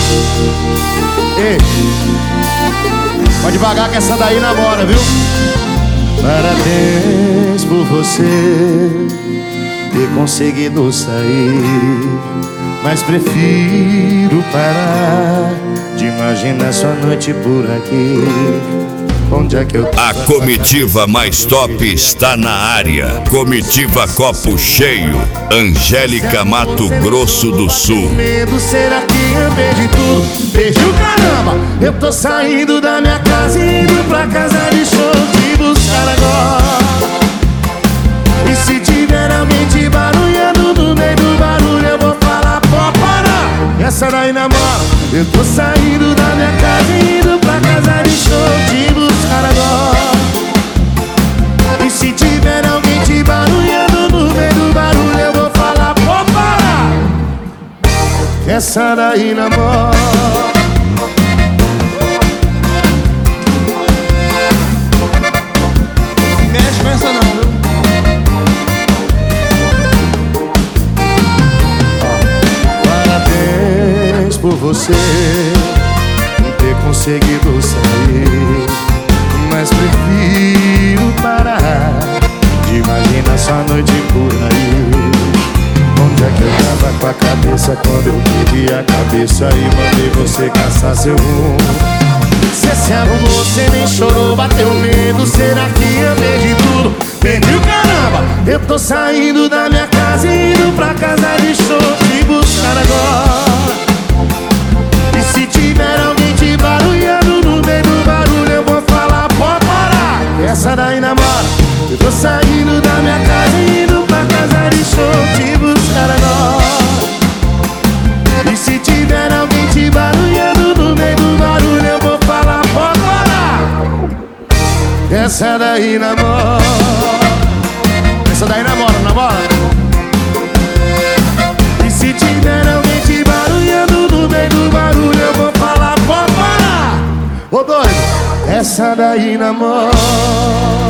Ei, pode devagar que essa daí namora, viu? Parabéns por você ter conseguido sair, mas prefiro parar de imaginar sua noite por aqui. Onde é que eu tô? A comitiva mais top está na área. Comitiva Copo Cheio, Angélica, Mato Grosso do Sul. Medo, será que eu perdi tudo? Perdi o caramba. Eu tô saindo da minha casa e indo pra casa de show te buscar agora. E se tiver alguém te barulhando no meio do barulho, eu vou falar, pô, para. Essa daí namora. Eu tô saindo da minha casa e indo pra casa de show te buscar agora. E se tiver alguém te barulhando no meio do barulho, eu vou falar, pô, para. Essa daí namora. Mexe com essa não, viu? Parabéns por você ter conseguido sair, mas prefiro parar de imaginar sua noite por aí. Onde é que eu tava com a cabeça quando eu perdi a cabeça e mandei você caçar seu rumo? Cê se arrumou, cê nem chorou, bateu medo. Será que eu perdi tudo? Perdi o caramba. Eu tô saindo da minha casa e indo pra casa de show te buscar agora. E se tiver alguém te barulhando no meio do barulho, eu vou falar, pode parar. Essa daí namora. Eu tô saindo da minha casa e indo pra casa de show te buscar agora. E se tiver alguém te barulhando no meio do barulho, eu vou falar, pode parar. Essa daí namora. Essa daí namora, namora. E se tiver alguém te barulhando no meio do barulho, eu vou falar, pode parar. Ô doido, essa daí namora.